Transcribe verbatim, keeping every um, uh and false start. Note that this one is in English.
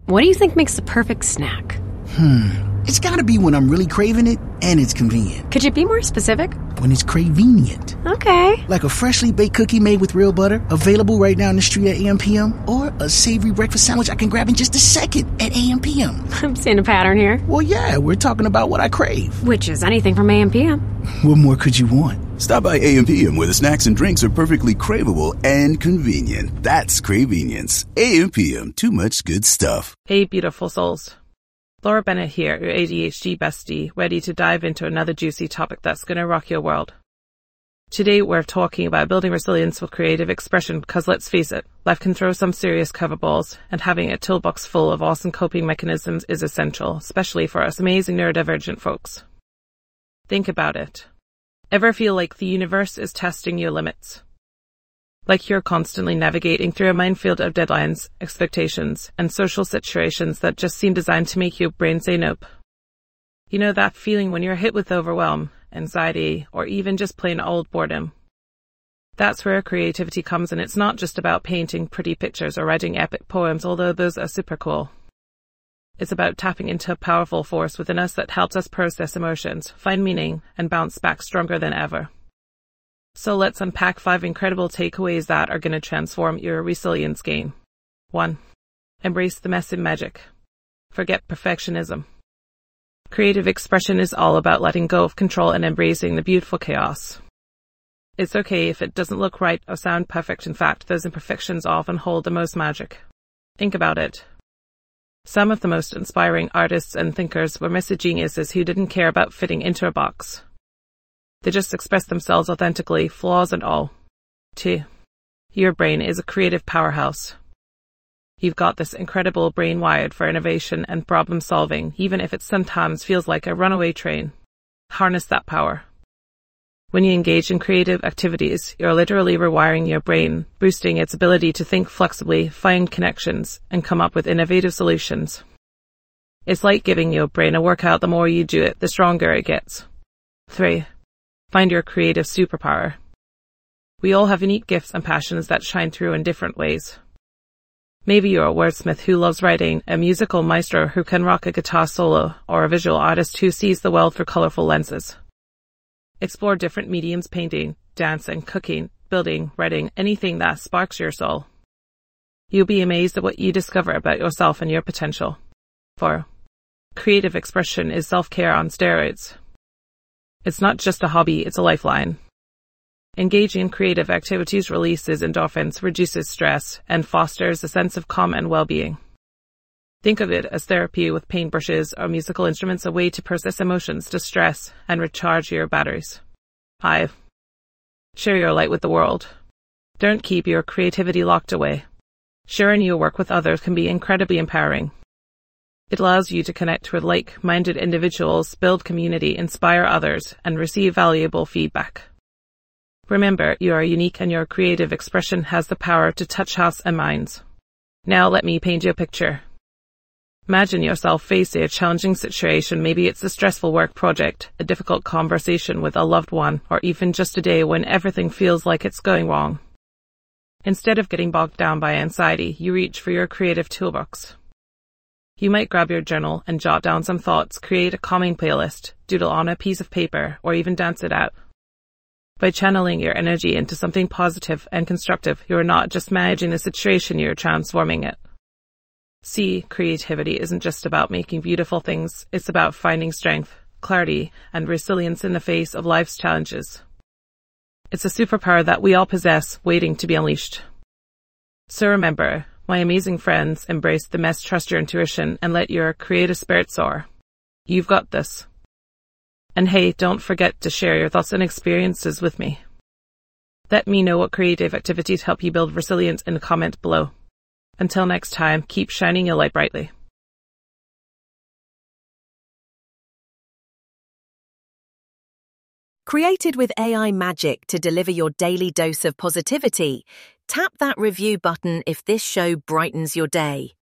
What do you think makes the perfect snack? Hmm. It's gotta be when I'm really craving it and it's convenient. Could you be more specific? When it's cravenient. Okay. Like a freshly baked cookie made with real butter, available right now in the street at A M P M, or a savory breakfast sandwich I can grab in just a second at A M P M. I'm seeing a pattern here. Well, yeah, we're talking about what I crave. Which is anything from A M P M. What more could you want? Stop by A M P M where the snacks and drinks are perfectly craveable and convenient. That's Cravenience. A M P M, too much good stuff. Hey, beautiful souls. Laura Bennett here, your A D H D bestie, ready to dive into another juicy topic that's going to rock your world. Today we're talking about building resilience with creative expression because let's face it, life can throw some serious curveballs, and having a toolbox full of awesome coping mechanisms is essential, especially for us amazing neurodivergent folks. Think about it. Ever feel like the universe is testing your limits? Like you're constantly navigating through a minefield of deadlines, expectations, and social situations that just seem designed to make your brain say nope. You know that feeling when you're hit with overwhelm, anxiety, or even just plain old boredom? That's where creativity comes, and it's not just about painting pretty pictures or writing epic poems, although those are super cool. It's about tapping into a powerful force within us that helps us process emotions, find meaning, and bounce back stronger than ever. So let's unpack five incredible takeaways that are going to transform your resilience game. One. Embrace the mess and magic. Forget perfectionism. Creative expression is all about letting go of control and embracing the beautiful chaos. It's okay if it doesn't look right or sound perfect. In fact, those imperfections often hold the most magic. Think about it. Some of the most inspiring artists and thinkers were messy geniuses who didn't care about fitting into a box. They just express themselves authentically, flaws and all. Two. Your brain is a creative powerhouse. You've got this incredible brain wired for innovation and problem solving, even if it sometimes feels like a runaway train. Harness that power. When you engage in creative activities, you're literally rewiring your brain, boosting its ability to think flexibly, find connections, and come up with innovative solutions. It's like giving your brain a workout. The more you do it, the stronger it gets. Three. Find your creative superpower. We all have unique gifts and passions that shine through in different ways. Maybe you're a wordsmith who loves writing, a musical maestro who can rock a guitar solo, or a visual artist who sees the world through colorful lenses. Explore different mediums: painting, dancing, cooking, building, writing, anything that sparks your soul. You'll be amazed at what you discover about yourself and your potential. Four. Creative expression is self-care on steroids. It's not just a hobby, it's a lifeline. Engaging in creative activities releases endorphins, reduces stress, and fosters a sense of calm and well-being. Think of it as therapy with paintbrushes or musical instruments, a way to process emotions, distress, and recharge your batteries. Five. Share your light with the world. Don't keep your creativity locked away. Sharing your work with others can be incredibly empowering. It allows you to connect with like-minded individuals, build community, inspire others, and receive valuable feedback. Remember, you are unique and your creative expression has the power to touch hearts and minds. Now let me paint you a picture. Imagine yourself facing a challenging situation. Maybe it's a stressful work project, a difficult conversation with a loved one, or even just a day when everything feels like it's going wrong. Instead of getting bogged down by anxiety, you reach for your creative toolbox. You might grab your journal and jot down some thoughts, create a calming playlist, doodle on a piece of paper, or even dance it out. By channeling your energy into something positive and constructive, you're not just managing the situation, you're transforming it. See, creativity isn't just about making beautiful things, it's about finding strength, clarity, and resilience in the face of life's challenges. It's a superpower that we all possess, waiting to be unleashed. So remember, my amazing friends, embrace the mess, trust your intuition, and let your creative spirit soar. You've got this. And hey, don't forget to share your thoughts and experiences with me. Let me know what creative activities help you build resilience in the comment below. Until next time, keep shining your light brightly. Created with A I magic to deliver your daily dose of positivity, tap that review button if this show brightens your day.